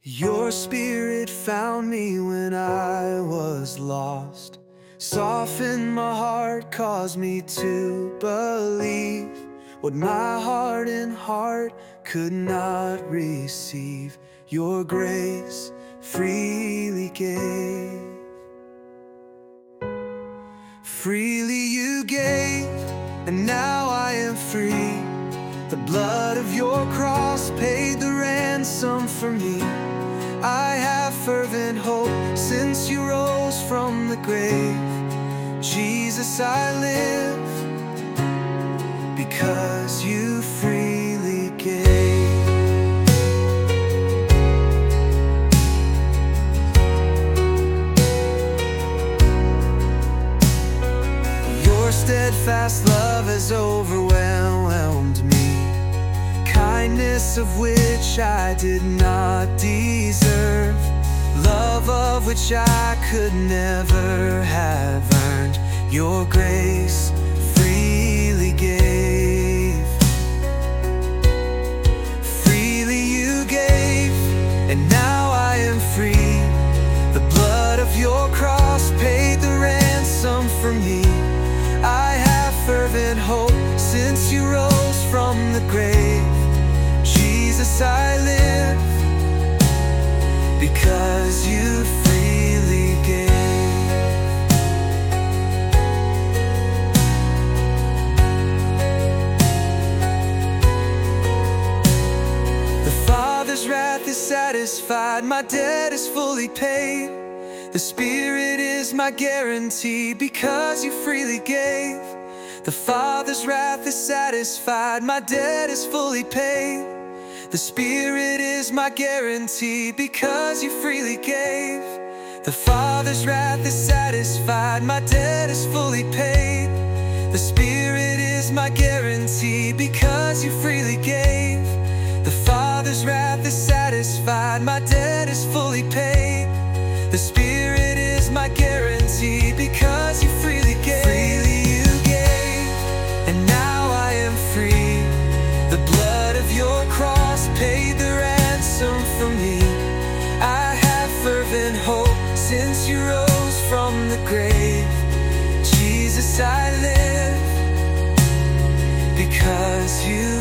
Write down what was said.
Your spirit found me when I was lost, softened my heart, caused me to believe what my hardened heart could not receive. Your grace freely gave. Freely you gave, and now I am free. The blood of your cross paid the ransom for me. I have fervent hope since you rose from the grave. Jesus, I live because you freely gave. Your steadfast love has overwhelmed me, kindness of which I did not deserve, love of which I could never have earned. Your grace freely gave. Freely you gave, and now I am free. The blood of your cross paid the ransom for me. I have fervent hope since you rose from the grave. Jesus, I live because you freely gave. The Father's wrath is satisfied, my debt is fully paid. The Spirit is my guarantee because you freely gave. The Father's wrath is satisfied, my debt is fully paid. The Spirit is my guarantee because you freely gave. The Father's wrath is satisfied, my debt is fully paid. The Spirit is my guarantee because you freely gave. The Father's wrath is satisfied, my debt is fully paid. The Spirit is my guarantee because you freely gave. Freely you gave, and now I am free. The blood of your cross paid the ransom for me. I have fervent hope since you rose from the grave. Jesus, I live because you